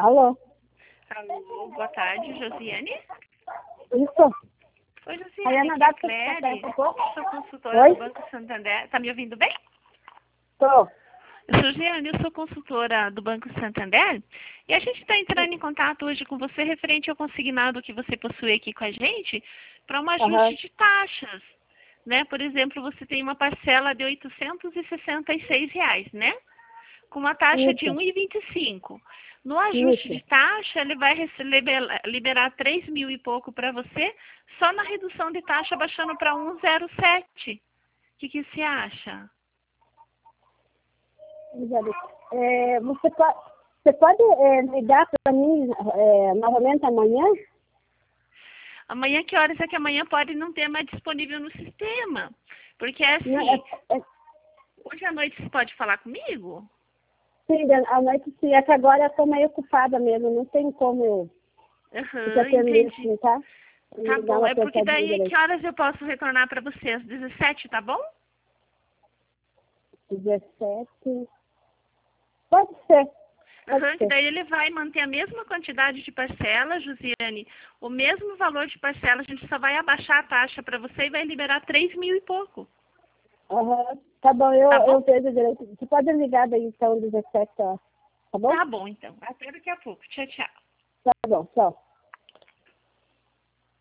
Alô? Alô, boa tarde, Josiane. Isso. Oi, Aí, Josiane, Ana, aqui dá é a pra você Cléry, um pouco? sou consultora Oi? do Banco Santander. Tá me ouvindo bem? Tô. Josiane, eu sou consultora do Banco Santander e a gente está entrando em contato hoje com você referente ao consignado que você possui aqui com a gente para um Aham. ajuste de taxas. Né? Por exemplo, você tem uma parcela de R$ 866, né? Com uma taxa de Isso. 1,25. No ajuste Isso. de taxa, ele vai liberar 3 mil e pouco para você, só na redução de taxa baixando para 1,07. O que você acha? Você pode ligar para mim novamente amanhã? Amanhã, que horas é que amanhã pode não ter mais disponível no sistema? Porque é Não, assim, hoje à noite você pode falar comigo? sim, à noite sim. É que agora eu estou meio ocupada mesmo. Não tem como eu te Aham, atender entendi. assim, tá? Tá Me dá bom, uma é porque pensadinha daí que direito. horas eu posso retornar para você? Às 17, tá bom? 17. Pode ser. Pode Aham, que ser. daí ele vai manter a mesma quantidade de parcela, Josiane, o mesmo valor de parcela, a gente só vai abaixar a taxa para você e vai liberar 3 mil e pouco. Aham. Tá bom, Tá bom? eu vejo direito. Você pode ligar daí então 17 horas. Tá bom? Tá bom, então. Até daqui a pouco. Tchau, tchau. Tá bom, tchau.